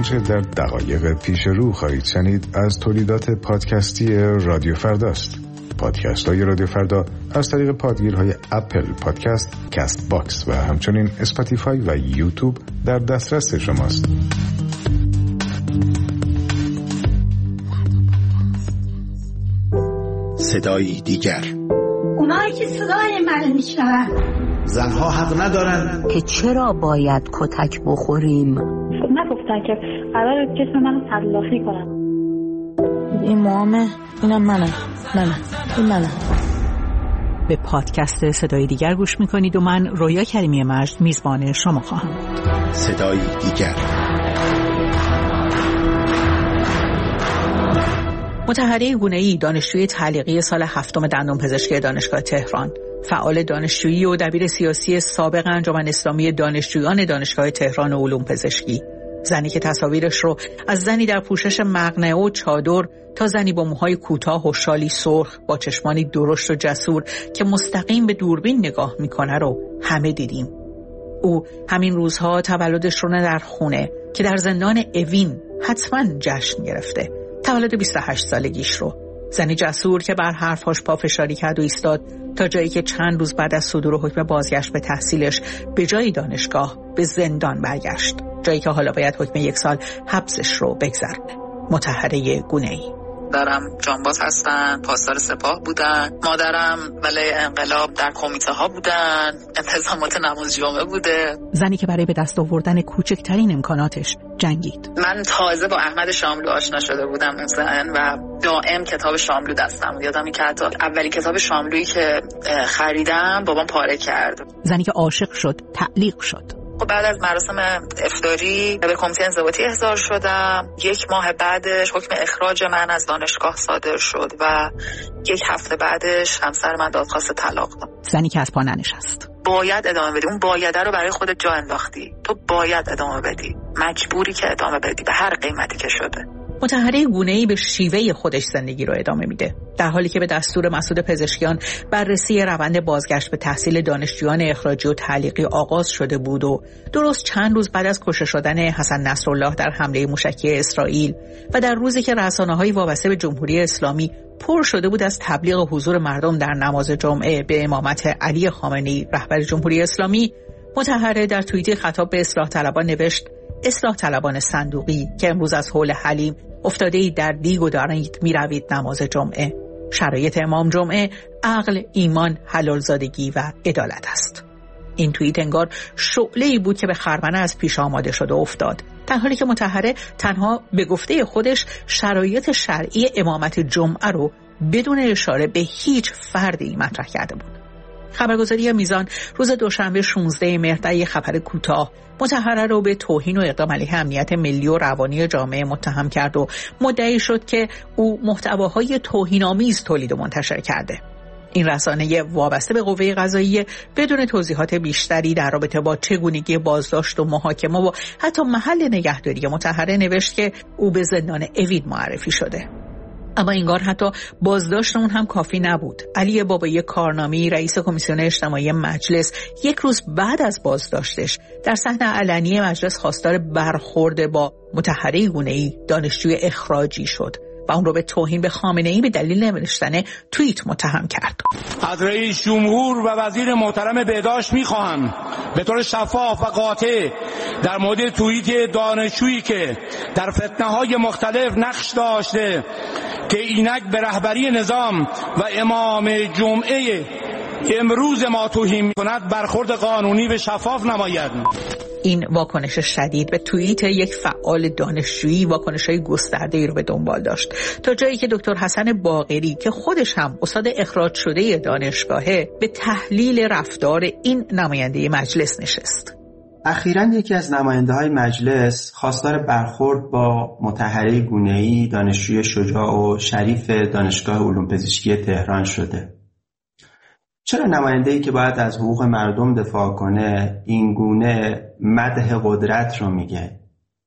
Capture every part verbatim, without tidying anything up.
آنچه در دقایق پیش رو خواهید شنید از تولیدات پادکستی رادیو فرداست. پادکست های رادیو فردا از طریق پادگیرهای اپل پادکست، کست باکس و همچنین اسپاتیفای و یوتیوب در دسترس شماست. صدایی دیگر. اونایی که صدای منو میشنون زنها حق ندارن که چرا باید کتک بخوریم. نگفتن که قرار جسم منو تلافی کنن. این موامه، اینم منم منم این منم. به پادکست صدای دیگر گوش میکنید و من رویا کریمی مجد میزبان شما خواهم بود. صدای دیگر. مطهره گونه‌ای، دانشجوی تعلیقی سال هفتم دندان پزشکی دانشگاه تهران، فعال دانشجویی و دبیر سیاسی سابق انجمن اسلامی دانشجویان دانشگاه تهران علوم پزشکی، زنی که تصاویرش رو از زنی در پوشش مقنعه و چادر تا زنی با موهای کوتاه و شالی سرخ با چشمانی درشت و جسور که مستقیم به دوربین نگاه میکنه رو همه دیدیم. او همین روزها تولدش رو نه در خونه که در زندان اوین حتما جشن گرفته. تولد بیست و هشت سالگیش رو. زنی جسور که بر حرفهاش پافشاری کرد و ایستاد تا جایی که چند روز بعد از صدور حکم بازگشت به تحصیلش به جای دانشگاه به زندان برگشت، جایی که حالا باید حکم یک سال حبسش رو بگذرونه. مطهره گونه‌ای. مادرم جانباز هستن، پاسدار سپاه بودن. مادرم ولی انقلاب در کمیته ها بودن، انتظامات نماز جمعه بوده. زنی که برای به دست آوردن کوچکترین امکاناتش جنگید. من تازه با احمد شاملو آشنا شده بودم مثلا و دائم کتاب شاملو دستم بود. یادم که حتی اولی کتاب شاملویی که خریدم بابام پاره کرد. زنی که عاشق شد، تعلیق شد. بعد از مراسم افطاری به کمیته انضباطی احضار شدم. یک ماه بعدش حکم اخراج من از دانشگاه صادر شد و یک هفته بعدش همسر من دادخواست طلاق داد. زنی که از پا ننشست. باید ادامه بدی. اون بایده رو برای خودت جا انداختی. تو باید ادامه بدی. مجبوری که ادامه بدی به هر قیمتی که شده. مطهره گونه‌ای به شیوه خودش زندگی رو ادامه میده، در حالی که به دستور مسعود پزشکیان بررسی روند بازگشت به تحصیل دانشجویان اخراجی و تعلیقی آغاز شده بود و درست چند روز بعد از کشته شدن حسن نصرالله در حمله موشکی اسرائیل و در روزی که رسانه‌های وابسته به جمهوری اسلامی پر شده بود از تبلیغ حضور مردم در نماز جمعه به امامت علی خامنه‌ای رهبر جمهوری اسلامی، مطهره در توییتی خطاب به اصلاح طلبان نوشت: اصلاح طلبان صندوقی که امروز از حول حلیم افتاده ای در دیگ و دارید می روید نماز جمعه. شرایط امام جمعه عقل، ایمان، حلالزادگی و عدالت است. این توییت انگار شعله‌ای بود که به خرمنه از پیش آماده شده افتاد، در حالی که مطهره تنها به گفته خودش شرایط شرعی امامت جمعه رو بدون اشاره به هیچ فردی مطرح کرده بود. خبرگزاری میزان روز دوشنبه شانزده مهر در یک خبر کوتاه مطهره رو به توهین و اقدام علیه امنیت ملی و روانی جامعه متهم کرد و مدعی شد که او محتواهای توهین‌آمیز تولید و منتشر کرده. این رسانه وابسته به قوه قضاییه بدون توضیحات بیشتری در رابطه با چگونگی بازداشت و محاکمه و حتی محل نگهداری مطهره نوشت که او به زندان اوین معرفی شده. اما انگار حتی بازداشت اون هم کافی نبود. علی بابایی کارنامی، رئیس کمیسیون اجتماعی مجلس، یک روز بعد از بازداشتش در صحنه علنی مجلس خواستار برخورد با مطهره گونه‌ای، دانشجوی اخراجی شد و اون رو به توهین به خامنه‌ای به دلیل نوشتن توییت متهم کرد. از رئیس جمهور و وزیر محترم بهداشت می‌خواهم به طور شفاف و قاطع در مورد توییت دانشجویی که در فتنه‌های مختلف نقش داشته که اینک به رهبری نظام و امام جمعه امروز ما توهین می‌کند برخورد قانونی به شفاف نماید. این واکنش شدید به توییت یک فعال دانشجویی واکنش‌های گسترده‌ای رو به دنبال داشت، تا جایی که دکتر حسن باقری که خودش هم استاد اخراج شده دانشگاهه به تحلیل رفتار این نماینده مجلس نشست. اخیراً یکی از نماینده‌های مجلس خواستار برخورد با مطهره گونه‌ای، دانشجوی شجاع و شریف دانشگاه علوم پزشکی تهران شده. چرا نماینده‌ای که باید از حقوق مردم دفاع کنه این گونه مدح قدرت رو میگه؟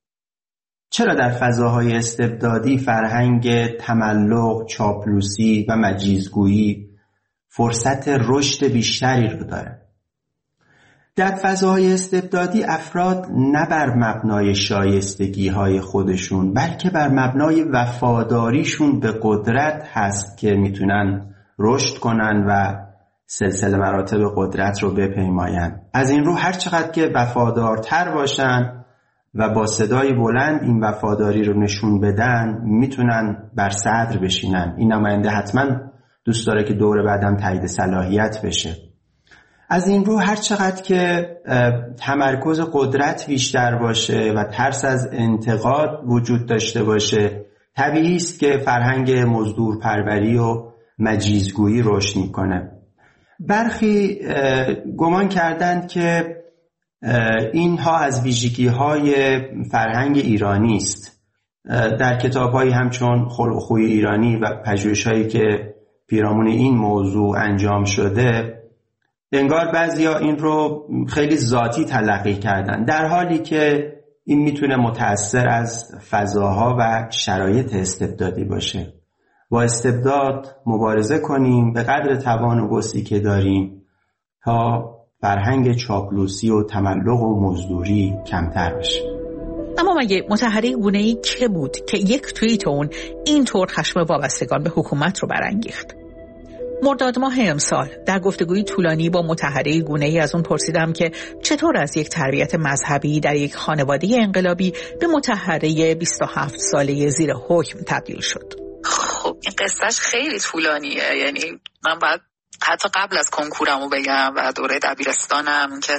چرا در فضاهای استبدادی فرهنگ تملق، چاپلوسی و مجیزگویی فرصت رشد بیشتری رو داره؟ در فضاهای استبدادی افراد نه بر مبنای شایستگی‌های خودشون بلکه بر مبنای وفاداریشون به قدرت هست که میتونن رشد کنن و سلسله مراتب قدرت رو بپیماین. از این رو هر چقدر که وفادارتر باشن و با صدای بلند این وفاداری رو نشون بدن میتونن بر صدر بشینن. این نماینده حتما دوست داره که دور بعدم تایید صلاحیت بشه. از این رو هر چقدر که تمرکز قدرت بیشتر باشه و ترس از انتقاد وجود داشته باشه، طبیعی است که فرهنگ مزدور پروری و مجیزگویی رشد میکنه. برخی گمان کردند که اینها از ویژگی‌های فرهنگ ایرانی است. در کتاب‌هایی همچون خلق و خوی ایرانی و پژوهش‌هایی که پیرامون این موضوع انجام شده، انگار بعضیا این رو خیلی ذاتی تلقی کردن، در حالی که این میتونه متأثر از فضاها و شرایط استبدادی باشه. با استبداد مبارزه کنیم به قدر توان و وسعی که داریم تا فرهنگ چاپلوسی و تملق و مزدوری کمتر بشه. اما مگه مطهری گونه‌ای که بود که یک توییت اون اینطور خشم وابستگان به حکومت رو برانگیخت؟ مرداد ماه امسال در گفتگوی طولانی با مطهری گونه‌ای از اون پرسیدم که چطور از یک تربیت مذهبی در یک خانواده انقلابی به مطهری بیست و هفت ساله زیر حکم تبدیل شد. خب این قصهش خیلی طولانیه، یعنی من باید حتی قبل از کنکورمو بگم و دوره دبیرستانم که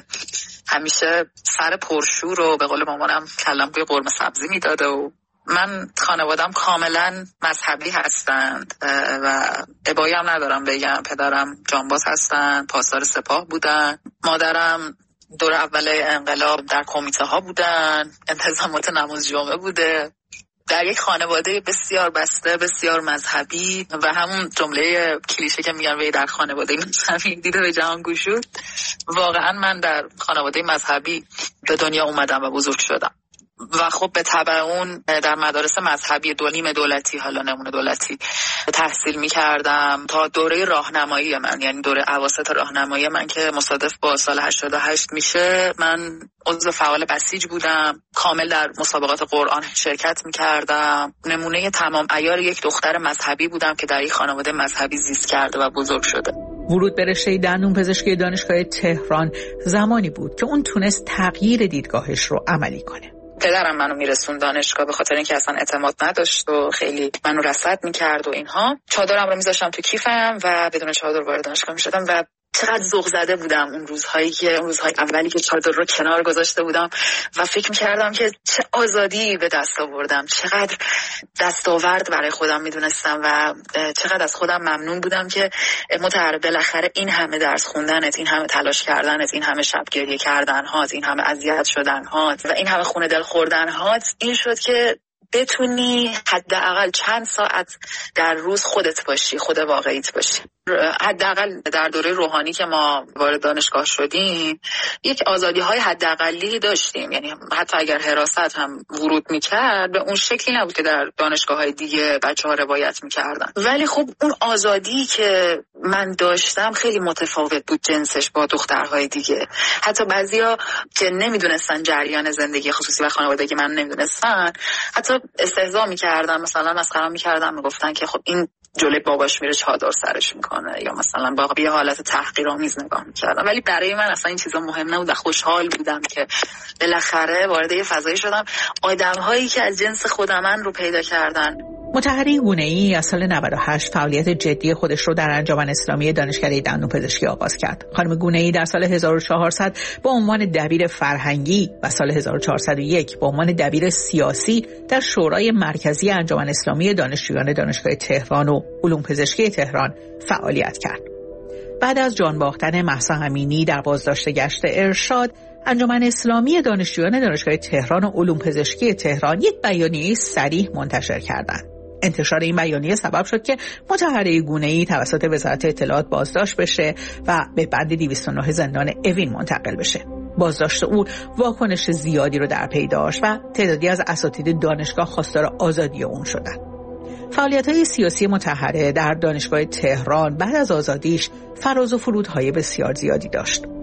همیشه سر پرشور رو به قول مامانم کلم بوی قرمه سبزی میداده و من خانوادم کاملا مذهبی هستند و ابایی هم ندارم بگم. پدرم جانباز هستند، پاسدار سپاه بودن، مادرم دور اول انقلاب در کمیته ها بودن، انتظامات نماز جمعه بوده. در یک خانواده بسیار بسته، بسیار مذهبی و همون جمله کلیشه که میگن وی در خانواده مذهبی دیده به جهان گشود. واقعا من در خانواده مذهبی به دنیا اومدم و بزرگ شدم و خب به تبع اون در مدارس مذهبی دو نیم دولتی، حالا نمونه دولتی، تحصیل می‌کردم تا دوره راهنمایی من، یعنی دوره اواسط راهنمایی من که مصادف با سال هشتاد و هشت میشه. من عضو فعال بسیج بودم، کامل در مسابقات قرآن شرکت می‌کردم. نمونه تمام عیار یک دختر مذهبی بودم که در یک خانواده مذهبی زیست کرده و بزرگ شده. ورود به رشته دندون پزشکی دانشگاه تهران زمانی بود که اون تونست تغییر دیدگاهش رو عملی کنه. پدرم منو میرسون دانشگاه به خاطر اینکه اصلا اعتماد نداشت و خیلی منو رصد میکرد و اینها. چادرم رو میذاشتم تو کیفم و بدون چادر وارد دانشگاه میشدم و چقدر ذوق زده بودم اون روزهایی که اون روزهای اولی که چادر رو کنار گذاشته بودم و فکر میکردم که چه آزادی به دست آوردم، چقدر دستاورد برای خودم میدونستم و چقدر از خودم ممنون بودم که متعرض بالاخره این همه درس خوندنت، این همه تلاش کردنت، این همه شب گریه کردنهات، این همه اذیت شدنهات و این همه خون دل خوردنهات این شد که بتونی حداقل چند ساعت در روز خودت باشی، خود واقعیت باشی. حداقل در دوره روحانی که ما وارد دانشگاه شدیم یک آزادی‌های حداقلی داشتیم، یعنی حتی اگر حراست هم ورود می‌کرد به اون شکلی نبود که در دانشگاه‌های دیگه بچه‌ها روایت می‌کردن. ولی خب اون آزادی که من داشتم خیلی متفاوت بود جنسش با دخترهای دیگه. حتی بعضیا که نمی‌دونستن جریان زندگی خصوصی و خانوادگی من نمی‌دونستن، حتی استهزا می‌کردن، مثلا مسخره می‌کردن، میگفتن که خب این جلوی باباش میره چادر سرش میکنه یا مثلا با یه حالت تحقیرآمیز نگاه میکردم. ولی برای من اصلا این چیزا مهم نبود. خوشحال بودم که بالاخره وارد یه فضایی شدم آدم‌هایی که از جنس خودم رو پیدا کردن. مطهری گونه‌ای از سال نود و هشت فعالیت جدی خودش رو در انجمن اسلامی دانشکده دندون پزشکی آغاز کرد. خانم گونه‌ای در سال هزار و چهارصد به عنوان دبیر فرهنگی و سال هزار و چهارصد و یک به عنوان دبیر سیاسی در شورای مرکزی انجمن اسلامی دانشجویان دانشگاه تهران و علوم پزشکی تهران فعالیت کرد. بعد از جان باختن مهسا امینی در بازداشت گشت ارشاد، انجمن اسلامی دانشجویان دانشگاه تهران و علوم پزشکی تهران یک بیانیه صریح منتشر کردند. انتشار این بیانیه سبب شد که مطهری گونه‌ای توسط وزارت اطلاعات بازداشت بشه و به بند دویست و نه زندان اوین منتقل بشه. بازداشت او واکنش زیادی رو در پی داشت و تعدادی از اساتید دانشگاه خواستار آزادی اون شدند. فعالیت‌های سیاسی مطهری در دانشگاه تهران بعد از آزادیش فراز و فرودهای بسیار زیادی داشت.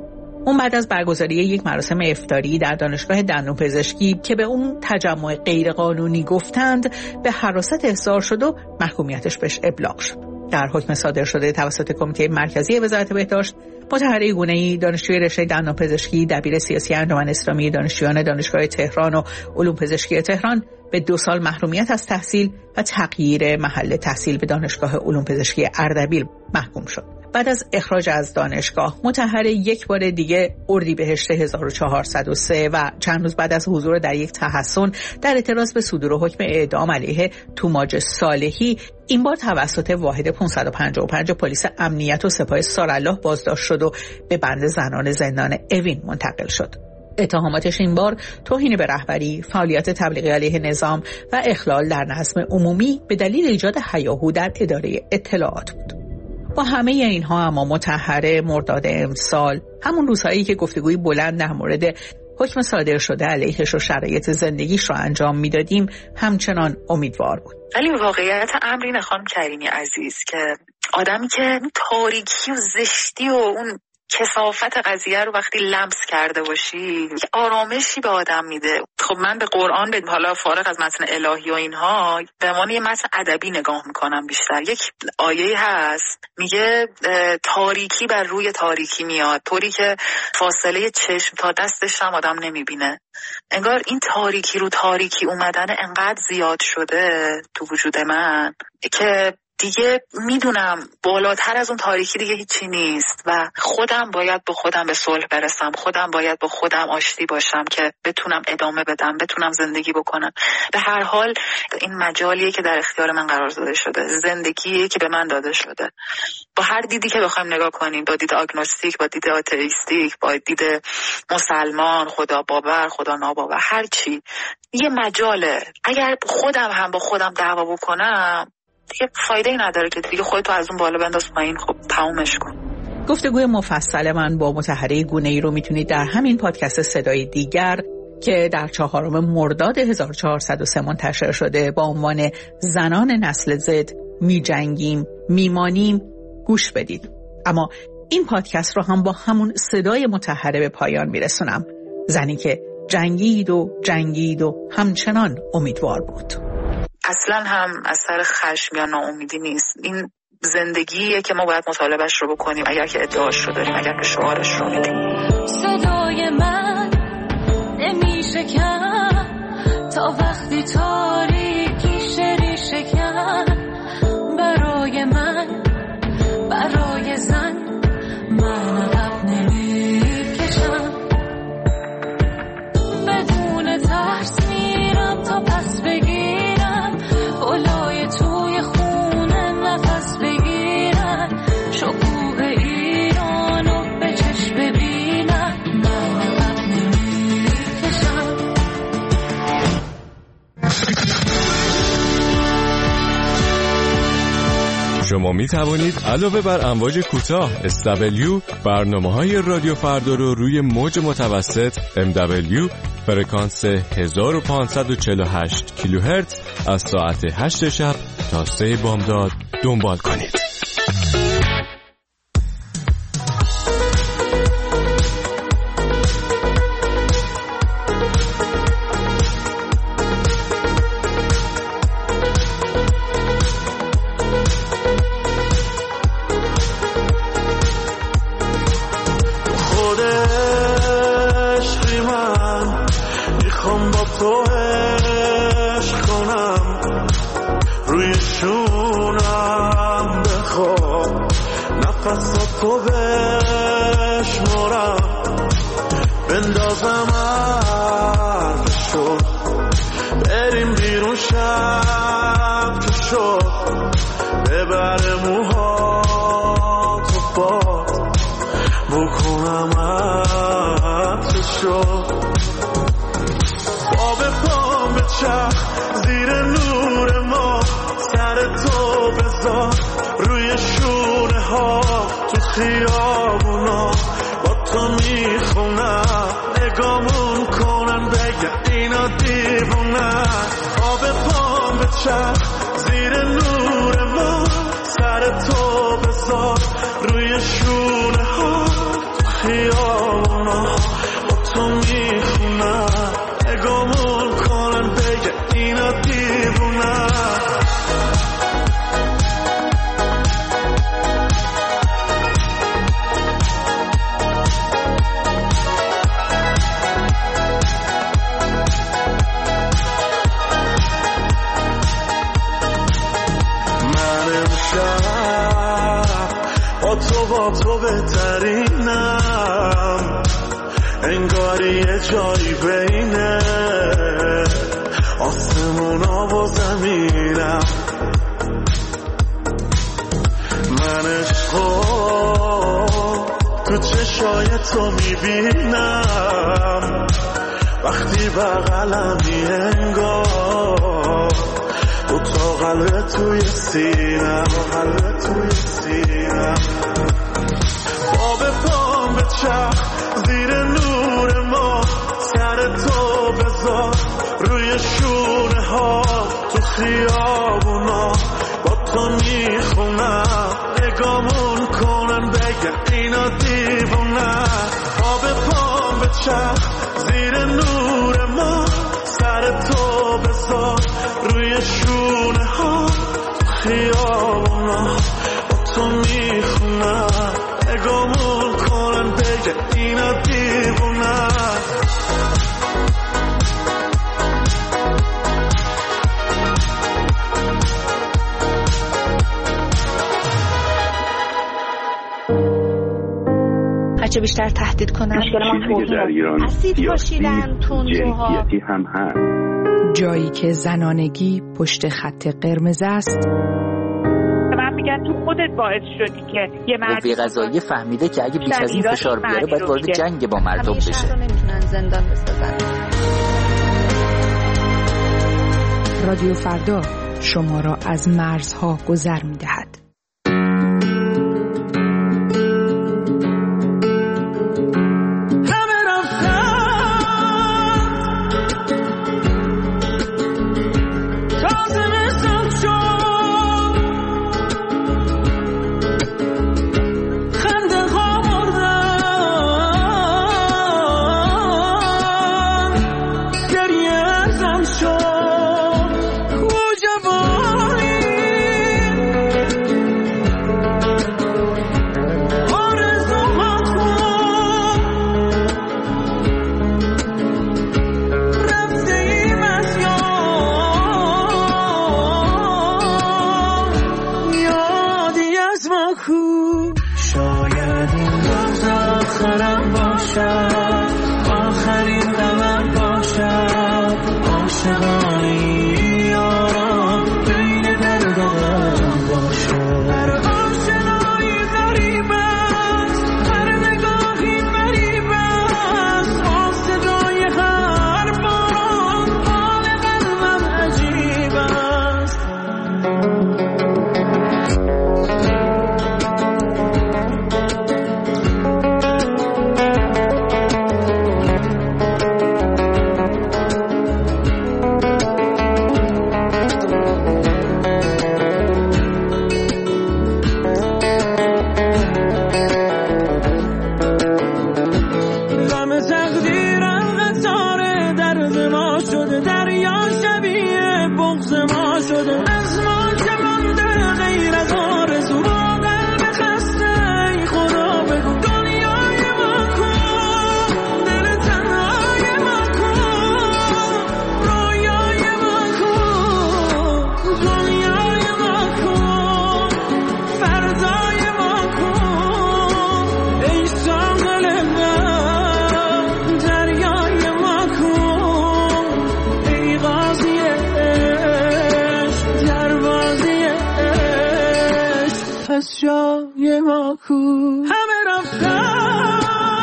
اون بعد از برگزاری یک مراسم افطاری در دانشگاه دندانپزشکی که به اون تجمع غیرقانونی گفتند به حراست احضار شد و محکومیتش بهش ابلاغ شد. در حکم صادر شده توسط کمیته مرکزی وزارت بهداشت، مطهره گونه‌ای دانشجوی رشته دندانپزشکی دبیر سیاسی انجمن اسلامی دانشجویان دانشگاه تهران و علوم پزشکی تهران به دو سال محرومیت از تحصیل و تغییر محل تحصیل به دانشگاه علوم پزشکی اردبیل محکوم شد. بعد از اخراج از دانشگاه، مطهره یک بار دیگه اردیبهشت هزار و چهارصد و سه و چند روز بعد از حضور در یک تحصن در اعتراض به صدور حکم اعدام علیه توماج صالحی، این بار توسط واحد پانصد و پنجاه و پنج پلیس امنیت و سپاه سارالله بازداشت شد و به بند زنان زندان اوین منتقل شد. اتهاماتش این بار توهین به رهبری، فعالیت تبلیغی علیه نظام و اخلال در نظم عمومی به دلیل ایجاد هیاهو در اداره اطلاعات بود. با همه اینها اما مطهره مرداد امسال، همون روزهایی که گفتگوی بلند در مورد حکم صادر شده علیهش و شرایط زندگیش رو انجام میدادیم، همچنان امیدوار بود. ولی واقعیت امر اینه خانم کریمی عزیز که آدمی که تاریکی و زشتی و اون کثافت قضیه رو وقتی لمس کرده باشی، آرامشی به آدم میده. خب من به قرآن، به حالا فارغ از متن الهی و اینها، به عنوان یه متن ادبی نگاه میکنم بیشتر. یک آیه هست میگه تاریکی بر روی تاریکی میاد، طوری که فاصله چشم تا دستش هم آدم نمیبینه. انگار این تاریکی رو تاریکی اومدن انقدر زیاد شده تو وجود من که دیگه میدونم بالاتر از اون تاریکی دیگه هیچی نیست و خودم باید با خودم به صلح برسم، خودم باید با خودم آشتی باشم که بتونم ادامه بدم، بتونم زندگی بکنم. به هر حال این مجالیه که در اختیار من قرار داده شده، زندگیه که به من داده شده. با هر دیدی که بخوایم نگاه کنیم، با دید آگنوستیک، با دید آتئیستیک، با دید مسلمان، خدا باور، خدا ناباور، هر چی یه مجاله. اگر خودم هم با خودم دعوا بکنم دیگه فایده ای نداره که دیگه خودتو از اون بالا بنداز پایین، خب تمومش کن. گفتگوی مفصل من با مطهره گونه‌ای رو میتونید در همین پادکست صدای دیگر که در چهارم مرداد هزار و چهارصد و سه منتشر شده با عنوان زنان نسل زد می جنگیم میمانیم گوش بدید. اما این پادکست رو هم با همون صدای مطهره به پایان میرسونم. زنی که جنگید و جنگید و همچنان امیدوار بود. اصلا هم از سر خشم یا ناامیدی نیست. این زندگیه که ما باید مطالبهش رو بکنیم اگر که ادعاش رو داریم، اگر که شعارش رو میدیم. صدای من نمیشه کم تا وقتی تاریکی شری شکن، برای من، برای زن من عقب نمیکشم، بدون ترس میرم تا پس بگیرم، بالای توی خونه نفس بگیرم، شکوه ایرانو به چشم ببینم، من عقب نمیکشم. شما می توانید علاوه بر امواج کوتاه اس دبلیو برنامه‌های رادیو فردا رو روی موج متوسط ام دبلیو فرکانس هزار و پانصد و چهل و هشت کیلوهرتز از ساعت هشت شب تا سه بامداد دنبال کنید. تو بشمارم بندازم عرض شد، بریم بیرون شب که شد، ببره موها تو باد بکنم عرض شد، با به پام به چرخ زیر نور ما، سر تو بذار روی شونه ها تو خیابونا، با تو میخونم نگامون کنن بگه اینا دیوونن، آب پام به چرخ زیر نور ما، سر تو بذار روی شونه ها تو خیابونا. شب با تو با تو بهترینم، انگاری یه جایی بینه آسمونا و زمینم. من عشقو تو چشای تو میبینم، وقتی بغلمی انگار دو تا قلب توی سینم، قلب توی سینم. باب پام به چرخ زیر نور ما، سر تو بذار روی شونه ها، تو خیابونا با تو میخونم، نگامون کنن بگه اینا دیوونه. باب پام به چرخ زیر نور ما، سر تو بذار روی شونه ها، تو خیابونا با تو میخونم، نگامون کنن بگه اینا دیوونه. هرچه بیشتر تهدید کنن چیزی که در ایران اسید پاشیدن تندروها هم هست. جایی که زنانگی پشت خط قرمز است. من میگن تو خودت باعث شدی که یه مرد قوه قضاییه فهمیده که اگه بیش از این فشار بیاره باید وارد جنگ با مردم بشه. همیشه رو نمیتونن زندان بسازن. رادیو فردا شما را از مرزها گذر میدهد. جای ما کو همه رفتن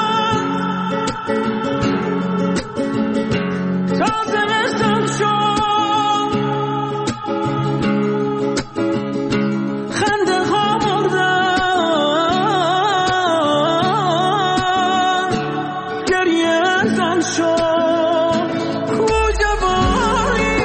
تازه مثل شد خنده ها مردن گریه ازم شد کو جوانی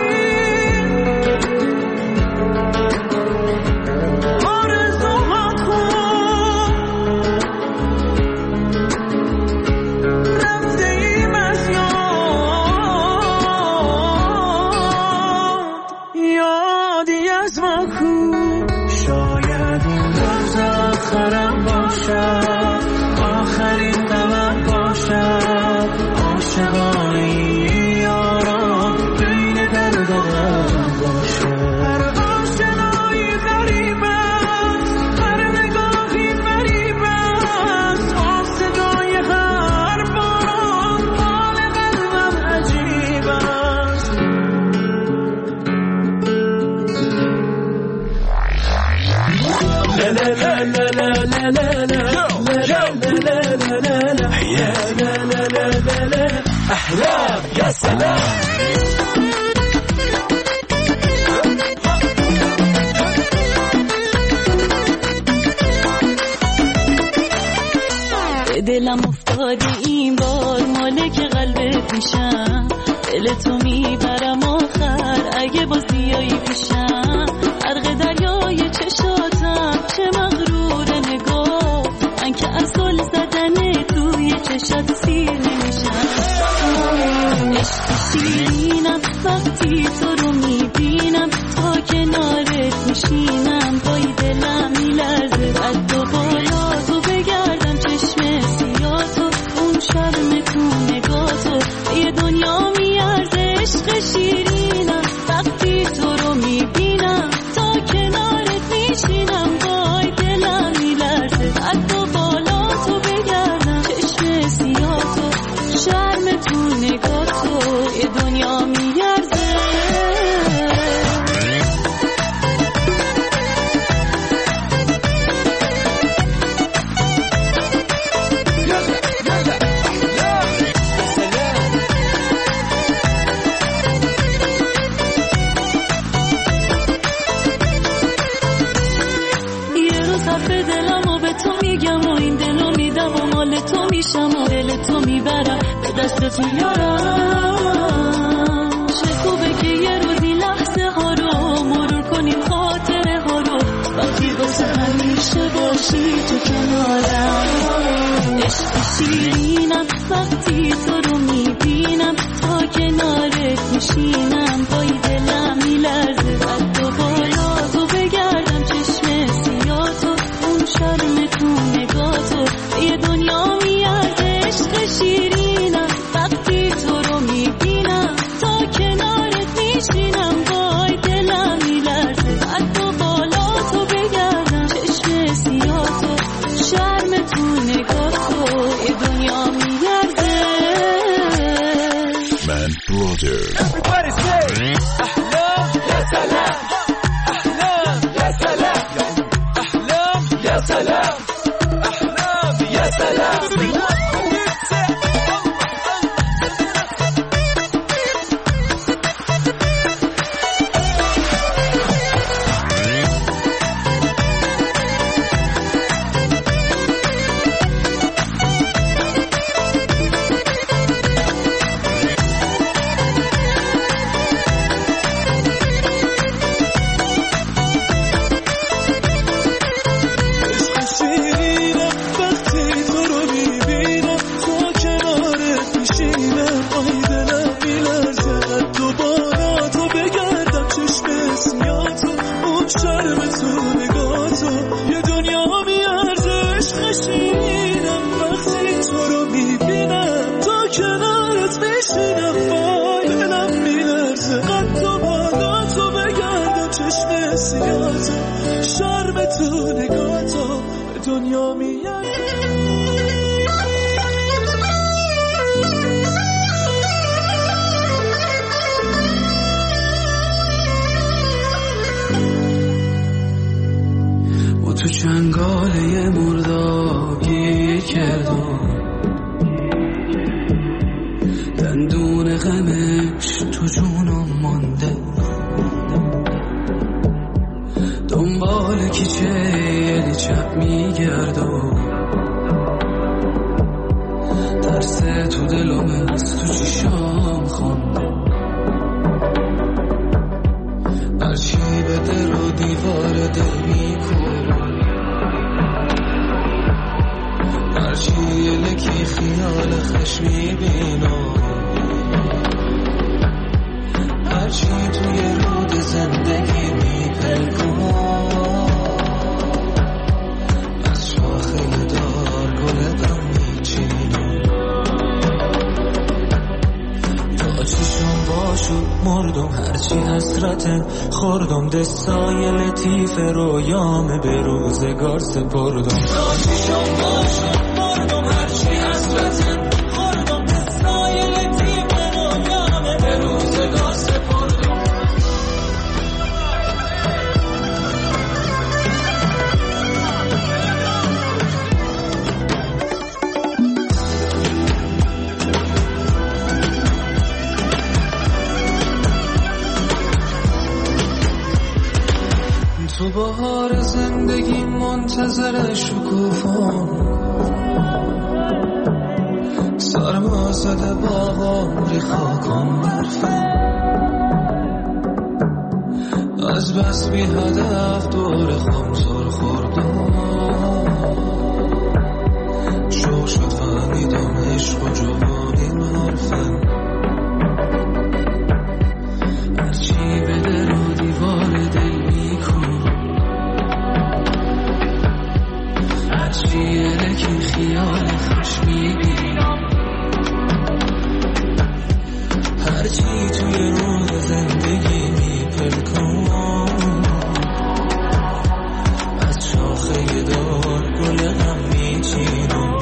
احلام يا سلام دلم افتادی این بار مالک قلبت میشم دل تو میبرم آخر اگه باز بیایی پیشم غرق دریای چشاتم چه مغرور نگاه من که از گل زدن توی چشات سیر نمیشم عشق شیرینم وقتی تو رو میبینم تا کنارت میشینم پای دلم میلرزه قد و بالا تو بگردم چشم سیاتو اون شرم تو نگاتو یه دنیا میارزه عشق شیرینم وقتی تو رو میبینم تا کنارت میشینم پای دلم میلرزه قد و بالا تو بگردم چشم سیاتو شرم تو نگاتو یه دنیا میارزه تو میبرم به دست تو یارم چه خوبه که یه روزی لحظه ها رو مرور کنیم خاطره ها رو وقتی واسه همیشه باشی تو کنارم عشق شیرینم وقتی تو رو میبینم تا کنارت میشینم پای دلم میلرزه قد و بالا تو بگردم چشم سیاتو اون شرم تو نگاتو یه دنیا میارزه عشق شیرینم وقتی تو رو میبینم تا کنارت میشینم وای دلم میلرزه قد و بالا تو بگردم چشم سیاتو شرم تو نگاتو یه دنیا میارزه من برودر Everybody say احلام يا سلام احلام يا سلام احلام يا سلام احلام يا سلام چنگاله مردابی کردم دندون غمش تو جونم مانده دنبال کیچه چپ میگردم ترس تو دلم از تو چشام خونده هرچی به در و دیوار دل میکنم هرچی لکی خیال خش میبینم هرچی توی رود زندگی میپلکم از شاخه دار گل غم میچینم تا چشم باشو مردم هرچی حسرتم خوردم دستای لطیف رویام به روزگار سپردم تا چشم باشو مردم هرچی حسرتم خوردم دستای لطیف رویام به روزگار سپردم این منتظر شکوفان سرما زده باغان ری خاکان برفن از بس بی هدف دور خمسار خوردم شو شد فهمیدم عشق و جوانی حرفن هرچی به در و دیوار دل میکن هرچی الکی خیال خوش میبینم هرچی توی روح زندگی میپل کن از شاخه دار گل غم میچینم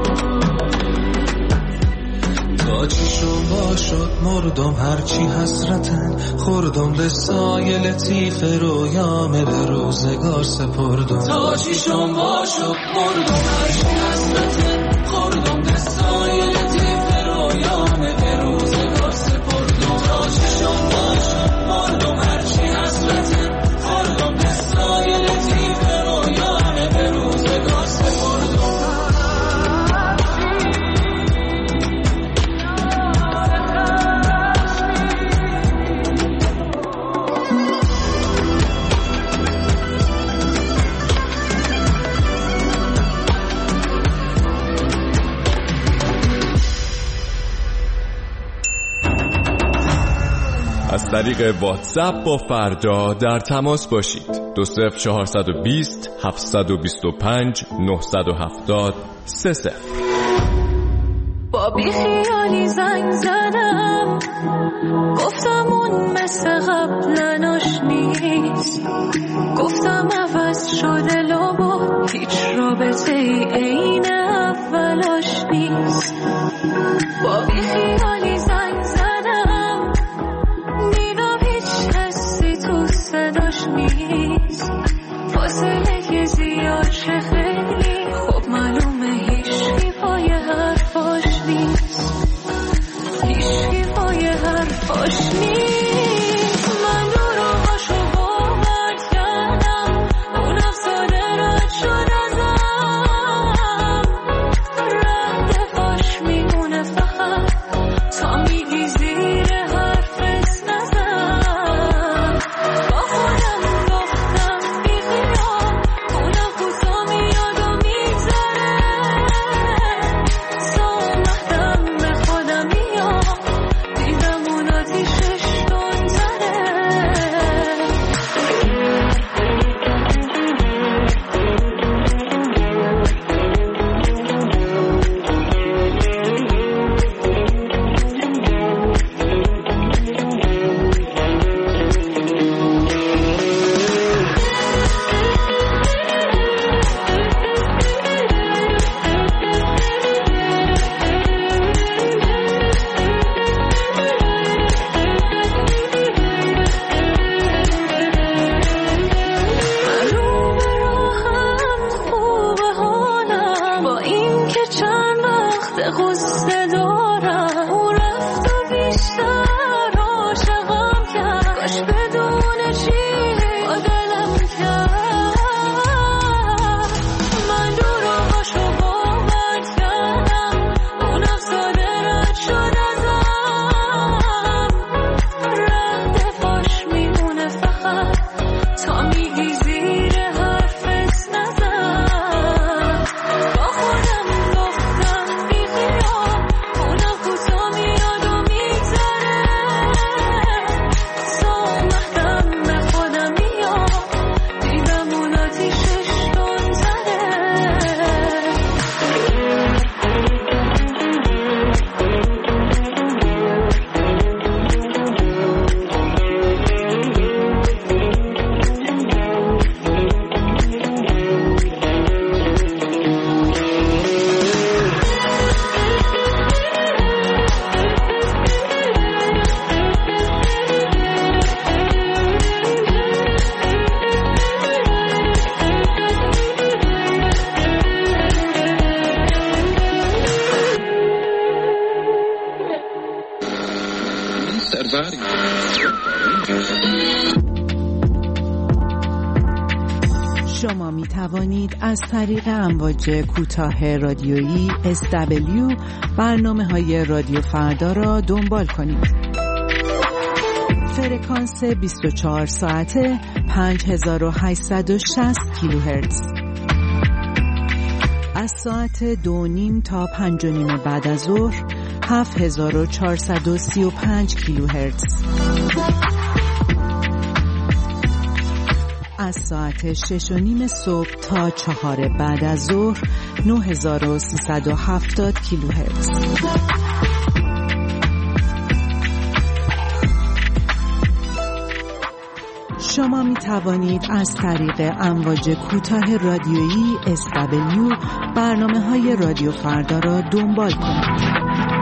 تا چیشم با شد مردم هرچی حسرتن خوردم به سایه لطیف رویامه به روزگار سپردم تا چیشم با شد مردم هرچی حسرتن خوردم به سایه لطیف رویامه به روزگار سپردم تا چیشم با شد مردم هرچی حسرتن خوردم به سایه لطیف رویامه به روزگار سپردم از طریق واتساپ با فردا در تماس باشید. دو صفر چهارصد و بیست هفتصد و بیست و پنج نهصد و هفتاد سه صفر. با بی خیالی زنگ زدم گفتم اون مثل قبلا آشنیست گفتم عوض شده لابد هیچ رابطه ای عین اولاش نیست با بی خیالی زنگ زدم دیدم هیچ حسی تو صداش نیست فاصله که زیاد شه خیلی خب معلومه هیچی پای حرفاش نیست هیچی پای حرفاش نیست من دوراهاشو باور کردم اون افساده رد شد ازم رد پاش میمونه فقط توانید از طریق امواج کوتاه رادیویی اس دبلیو برنامه‌های رادیو فردا را دنبال کنید. فرکانس بیست و چهار ساعته پنج هزار و هشتصد و شصت کیلوهرتز. از ساعت دو نیم تا پنج و نیم بعد از ظهر هفت هزار و چهارصد و سی و پنج کیلوهرتز. از ساعت شش و نیم صبح تا چهار بعد از ظهر نه هزار و سیصد و هفتاد کیلوهرتز. شما می توانید از طریق امواج کوتاه رادیویی اس دبلیو برنامه های رادیو فردا را دنبال کنید.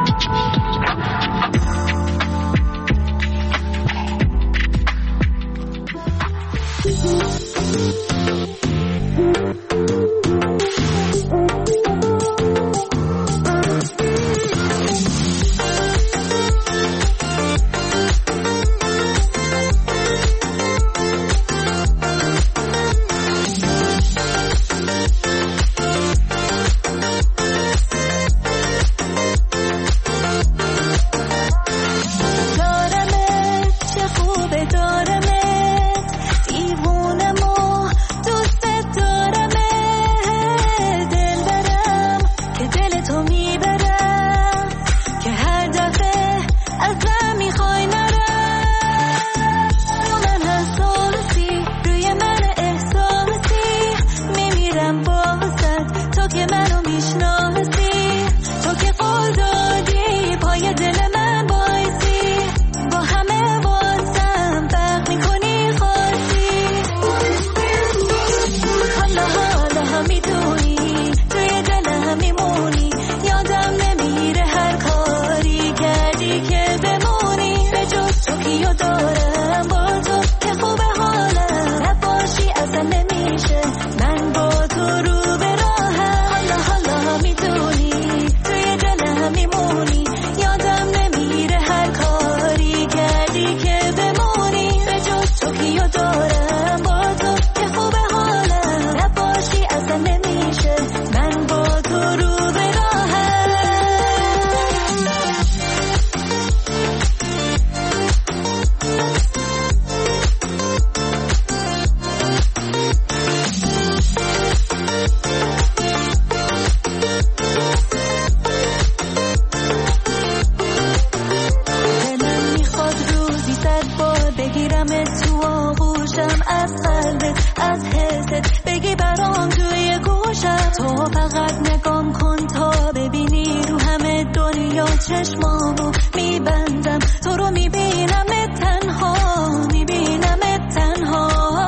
چشمامو میبندم تو رو میبینم تنها میبینم تنها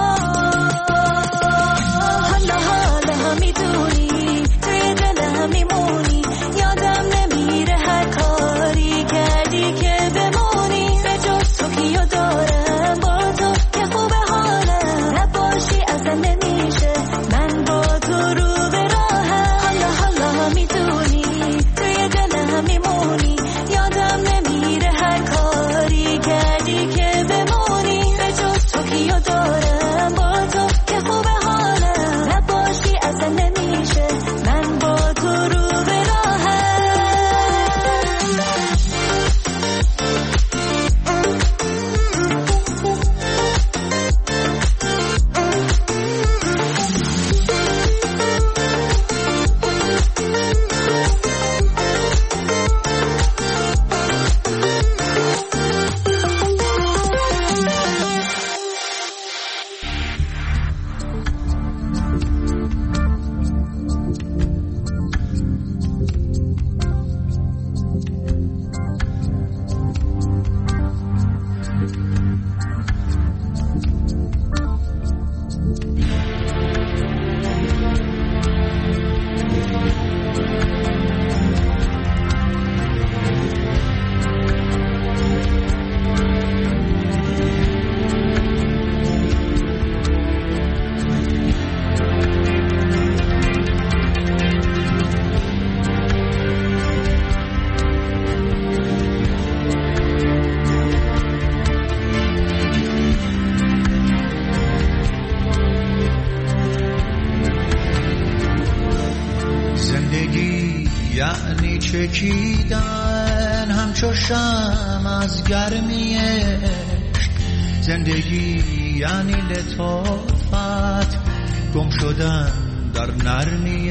حالا حالا میدونی توی دلم میمونی یادم نمیره هر کاری کردی که بمونی به جز تو کیو دارم با تو که خوبه حالم نباشی اصلا نمیشه من با تو رو به راهم حالا حالا میدونی توی دلم میمونی یادم نمیره هر کاری کردی که یعنی چکیدن همچو شمع از گرمی عشق. زندگی یعنی لطافت گم شدن در نرمی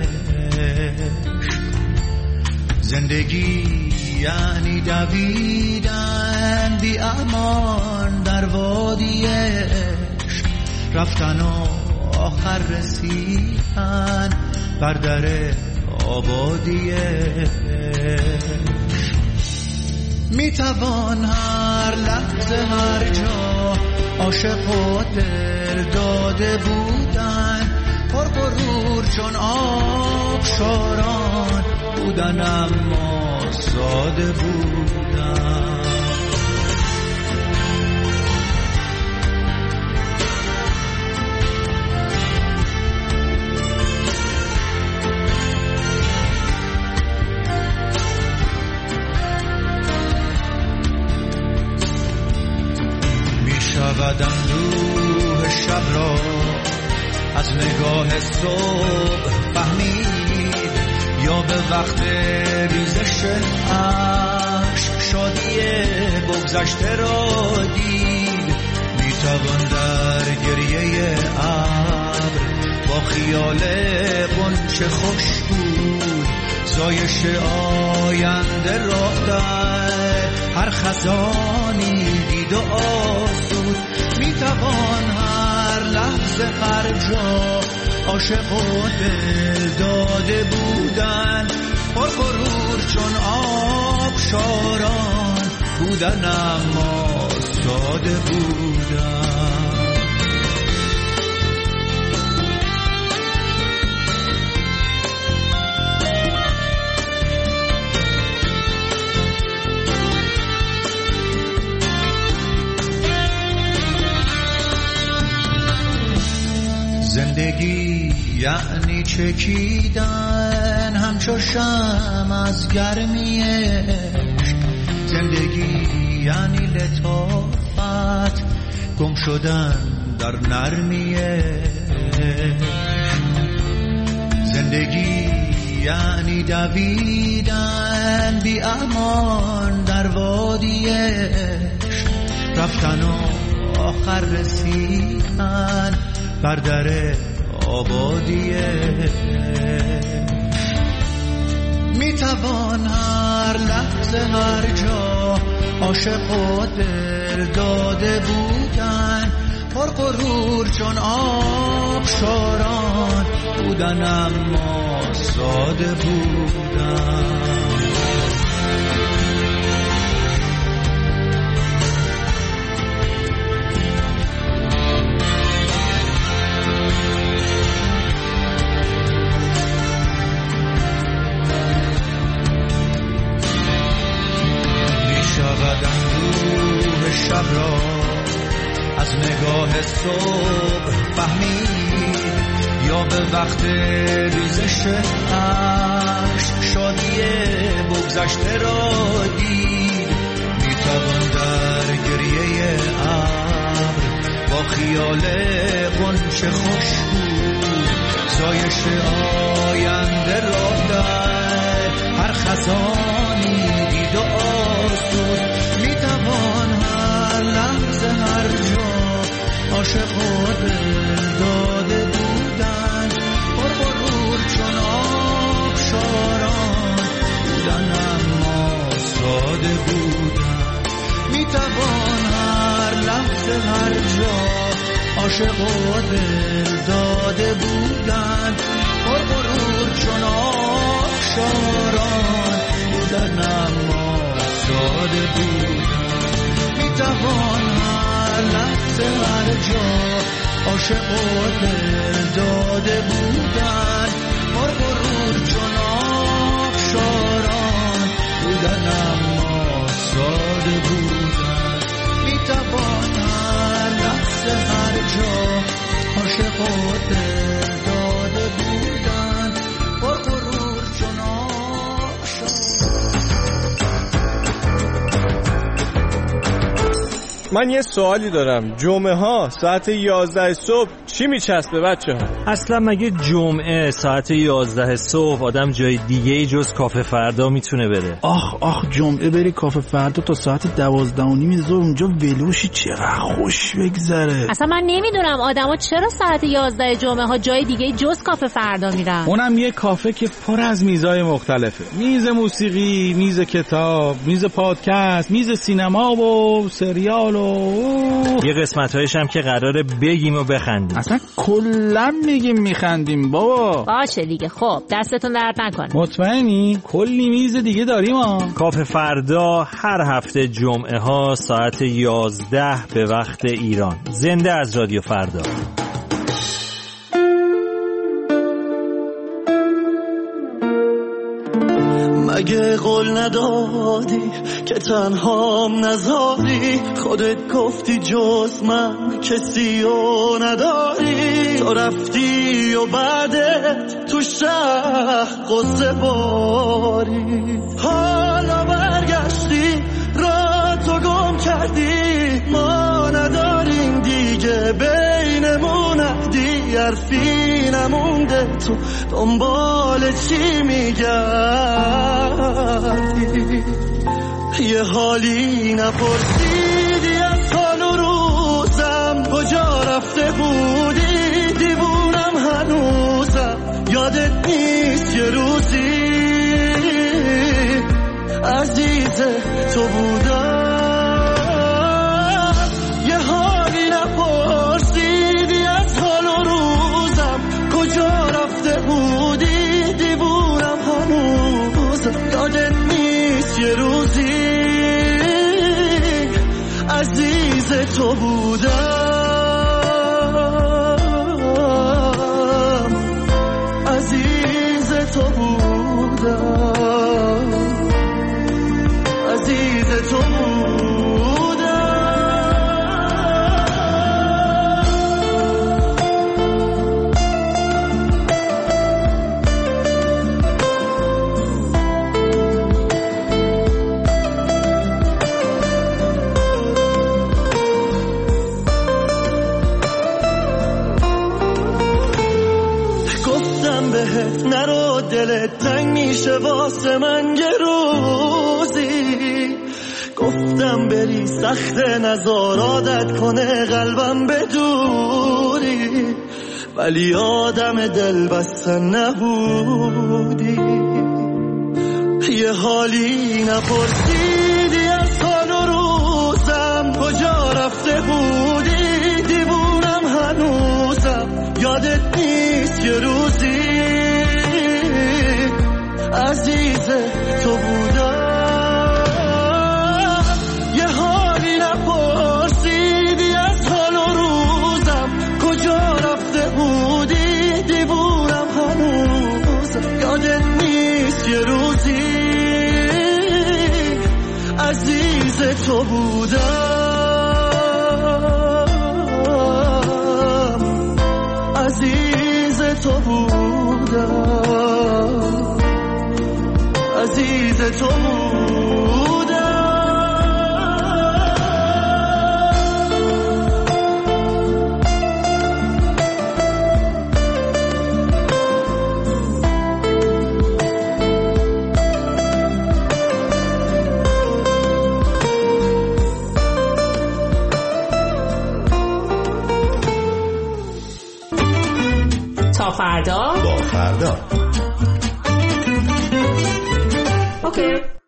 عشق. زندگی یعنی دویدن بی امان در وادی عشق. رفتن و آخر رسیدن بر در آبادی عشق. میتوان هر لحظه هر جا عاشق و دل داده بودن، پر غرور چون آبشاران بودن اما ساده بودن. شود اندوه شب را از نگاه صبح فهمید، یا به وقت ریزش عشق شادی بگذشته را دید. میتوان در گریه ابر با خیال غنچه خوش بود زایش آینده را در هر خزانی دید و آسود. میتوان هر لحظه هر جا عاشق و دل داده بودن، پر غرور چون آبشاران بودن اما ساده بودن. زندگی یعنی چکیدن همچو شمع از گرمی عشق. زندگی یعنی لطافت گم شدن در نرمی عشق. زندگی یعنی دویدن بی امان در وادی عشق. رفتن و آخر رسیدن بر در آبادی عشق. میتوان هر لحظه هر جا عاشق و دل داده بودن، پر غرور چون آبشاران بودن اما ساده بودن. شب را از نگاه صبح فهمید، یا به وقت ریزش عشق شادی بگذشته را دید. میتوان در گریه ابر با خیال غنچه خوش بود زایش آینده را در هر خزانی دید و آسود. میتوان هر لحظه هر جا عاشق و دل داده بودن، پر غرور چون آبشاران بودن اما ساده بودن. میتوان هر لحظه هر جا عاشق و دل داده بودن، پر غرور چون آبشاران بودن اما ساده بودن. میتوان هر لحظه هر جا عاشق و دل داده بودن، پر غرور چون آبشاران بودن اما ساده بودن. میتوان هر لحظه هر جا عاشق و دل داده بودن، پر غرور چون من یه سوالی دارم. جمعه ها ساعت یازده صبح چی میچسبه بچه‌ها؟ اصلا مگه جمعه ساعت یازده صبح آدم جای دیگه ای جز کافه فردا میتونه بره؟ آخ آخ جمعه بری کافه فردا تا ساعت دوازده و نیم ظهر اونجا ولوشی چقدر خوش بگذره. اصلا من نمیدونم آدما چرا ساعت یازده جمعه ها جای دیگه جز کافه فردا میرن. اونم یه کافه که پر از میزای مختلفه. میز موسیقی، میز کتاب، میز پادکست، میز سینما و سریال و یه قسمت‌هایش هم که قراره بگیم و بخندیم. اصلا کلا میگیم میخندیم بابا. باشه دیگه، خب دستتون درد نکنه. مطمئنی؟ کلی میز دیگه داریم ها. کافه فردا هر هفته جمعه ها ساعت یازده به وقت ایران. زنده از رادیو فردا. مگه قول ندادی که تنهام نذاری؟ خودت گفتی جز من کسی رو نداری. تو رفتی و بعدت تو شهر قصه باری. حالا برگشتی را تو گم کردی. ما نداریم دیگه بینمون عهدی. حرفی نمونده تو دنبال چی میگردی؟ یه حالی نپرسیدی از حال و روزم. کجا رفته بودی؟ دیوونم هنوزم. یادت نیست یه روزی عزیز تو بودم. یه حالی نپرسیدی از حال و روزم. کجا رفته بودی؟ دیوونم هنوزم. یادت نیست یه روزی عزیز تو بودم. عزیز تو بودم. عزیز تو نرو دلت تنگ میشه واسه من یه روزی. گفتم بری سخت نزار عادت کنه قلبم بدوری. ولی آدم دل بستن نبودی. یه حالی نپرسیدی از حال و روزم. کجا رفته بودی؟ دیوونم هنوزم. یادت نیست یه روزی عزیز تو بودم. یه حالی نپرسیدی از حال و روزم. کجا رفته بودی؟ دیوونم هنوزم. یادت نیست یه روزی عزیز تو بودم. عزیز تو بودم. عزیز تو بودم. تا فردا با فردا. اوکی.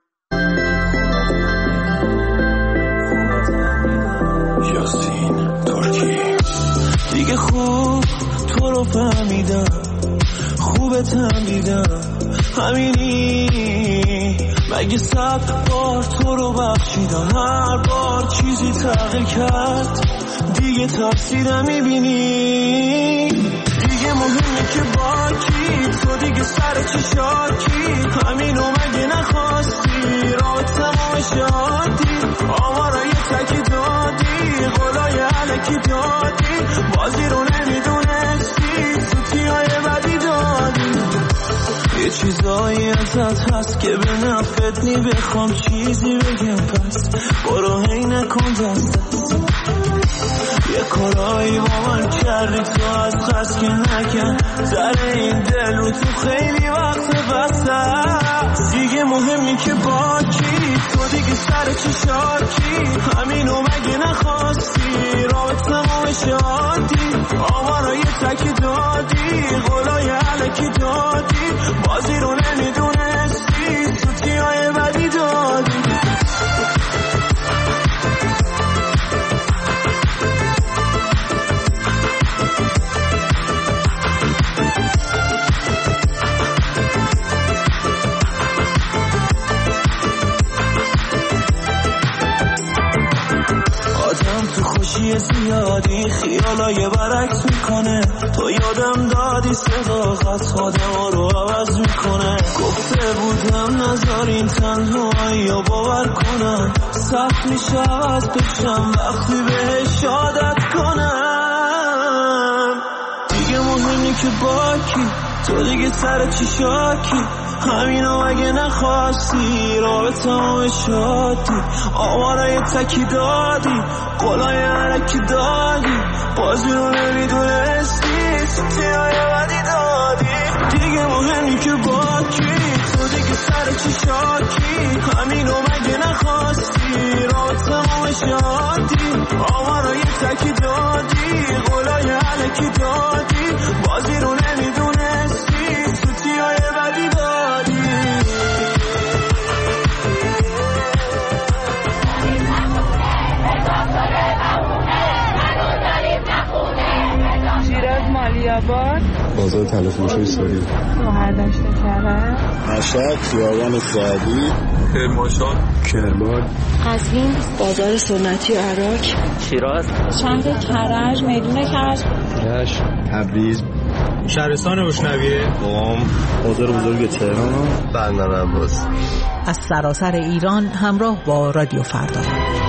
یاسین ترکی دیگه خوب تو رو فهمیدم. خوبتم دیدم همینی. مگه صد بار تو رو بخشیدم. هر بار چیزی تغییر کرد دیگه تفسیرم میبینی. دیگه مهمه که با کی تو دیگه سر چی شاکی. همینو مگه نخواستی را تمام شادی. آمارای تکی دادی قولای علکی دادی. بازی رو نمیدونستی سوتیای بدی دادی. یه چیزایی ازت هست که به نفت نی. بخوام چیزی بگم پس برو هی نکن دست دست. یه کارایی با من کردی تو از خست که نکن سر این دل رو تو خیلی وقت بسته دیگه مهمی که با کی تو دیگه سر چی شاکی همینو مگه نخواستی رابطمو شادی آمارا یه تکی دادی قولای علکی دادی بازی رو نمیدونستی سوتیای بدی دادی خوشی زیادی خیالای برعکس میکنه تو یادم دادی صداقت آدم رو عوض میکنه گفته بودم نذارین تنهایی رو باور کنم سخت میشه عوض بشم وقتی بهش عادت کنم دیگه مهمی که باکی تو دیگه سر چی شاکی همینو اگه نخواستی رابطمو شادی آمارا یه تکی دادی قولای علکی دادی بازی رو نمیدونستی سوتیای بدی دادی دیگه مهمی که باکی تو دیگه سر چی شاکی همینو مگه نخواستی رابطمو شادی آمارا یه تکی دادی قولای علکی دادی بازی رو نمیدونستی سوتیای بدی دادی شیراز مالیاباد بازار تلفروشی سوری مهردشت کرد مشهد خیابان سعدی کرمانشاه کرمان قزوین بازار سنتی عراق شیراز شهر کرج میدون کرج رشت تبریز شهرستان روشنویه قم بازار بزرگ تهران بندر عباس از سراسر ایران همراه با رادیو فردا.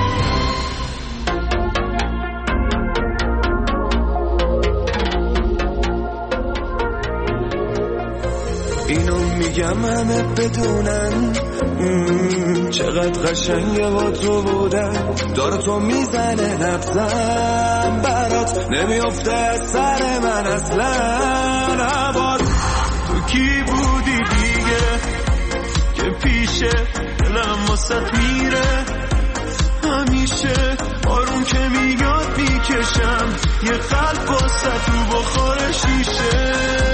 اینو میگم همه بدونن چقدر قشنگه با تو بودن داره تو میزنه نبزم برات نمیافته سر من اصلا نباد تو کی بودی دیگه که پیشه دلم واسه میره همیشه آروم که میاد میکشم یه قلب واسه تو بخور شیشه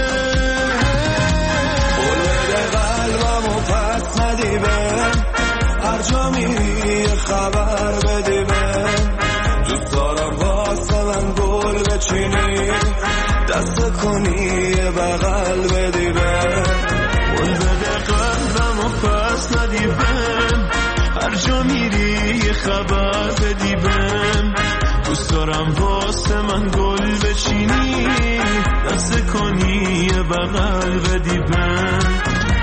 قلبمو پس ندی بهم هر جا میری یه خبر بدی بهم دوست دارم واسه من گل بچینی دست کنی یه بغل بدی بهم گل بده قلبمو پس ندی بهم هر جا میری یه خبر بدی بهم دوست دارم واسه من گل بچینی دست کنی یه بغل بدی بهم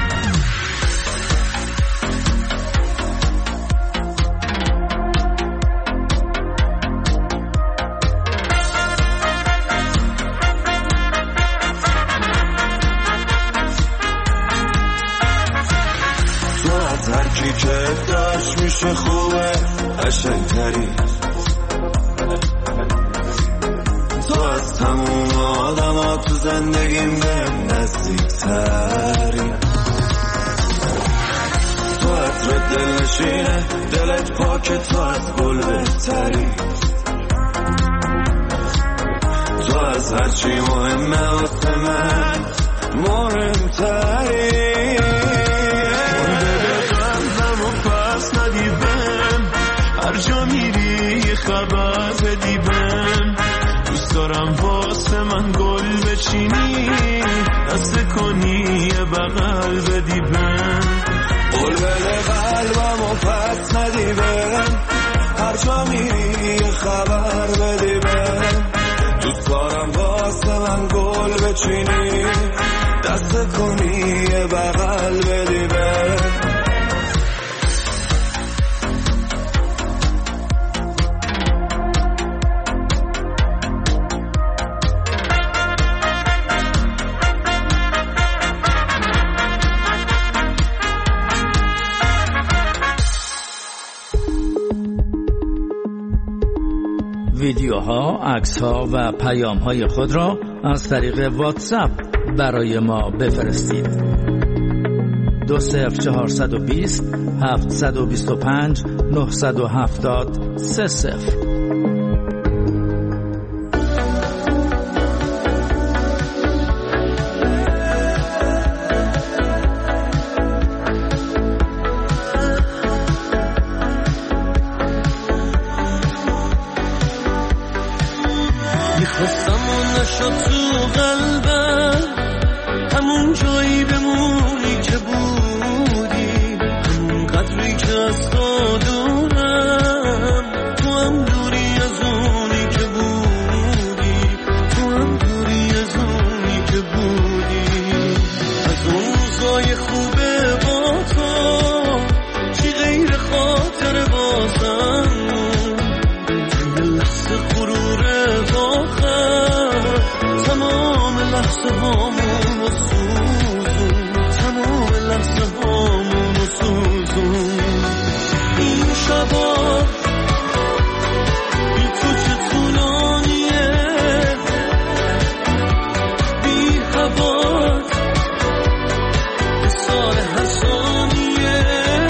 که داشت میشه خوبه قشنگتری تو از تموم آدم ها تو زندگیم به نزدیکتری تو عطر دل نشینه دلت پاکه تو از گل بهتری تو از هرچی مهمه واسه من مهمتری هر جا میری یه خبر بدی بهم دوست دارم واسه من گل بچینی دست کنی یه بغل بدی بهم قول بده قلبمو پس ندی بهم هر جا میری یه خبر بدی بهم دوست دارم واسه من گل بچینی دست کنی یه بغل بدی بهم ویدیوها، عکس‌ها و پیام‌های خود را از طریق واتساپ برای ما بفرستید. دو صفر چهارصد و بیست هفتصد و بیست و پنج نهصد و هفتاد سه صفر. میخواستم و نشد تو قلبم، همون جایی بمونی که بودی، همون قدری که از تو دورم، تو هم دوری از اونی که بودی، تو هم دوری از اونی که بودی. از اون روزای خوبه با تو چی غیر خاطر بازم، توی لحظه غروره واخر تمام لحظه هامون و سوزون، تمام لحظه هامون و سوزون. این شبا بی تو چه طولانیه، بی هوات سال هر ثانیه.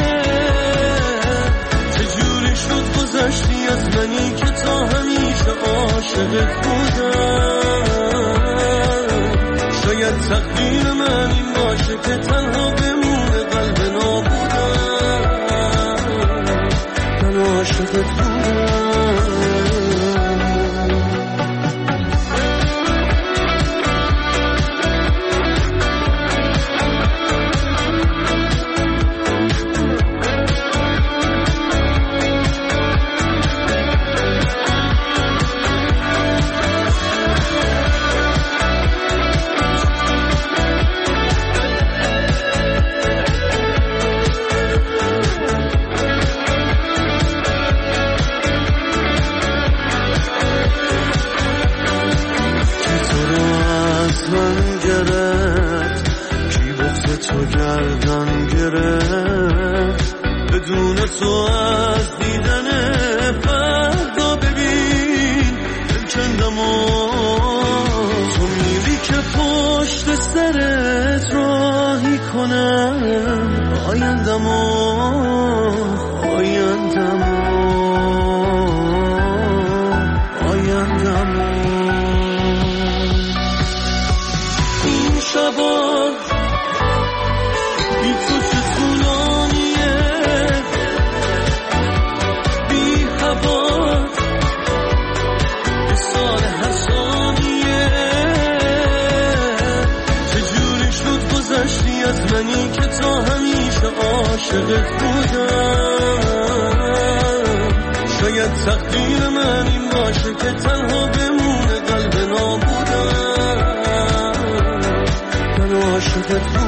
چجوری شد گذشتی از منی که تا همیشه عاشقت بودم. شاید تقدیر من این باشه که تنها بمونه قلب نابودم، من عاشقت بودم. تو گردن گرفت بدون تو از دیدن فردا. ببین دلکندم و تو میری که پشت سرت راهی کنم آیندم و آیندم و آیندم و این شبا بی تو چه طولانیه، بی هوات به سال هر ثانیه. چجوری شد گذشتی از منی که تا همیشه عاشقت بودم. شاید تقدیر من این باشه که تنها بمونه قلب نابودم، من عاشقت بودم.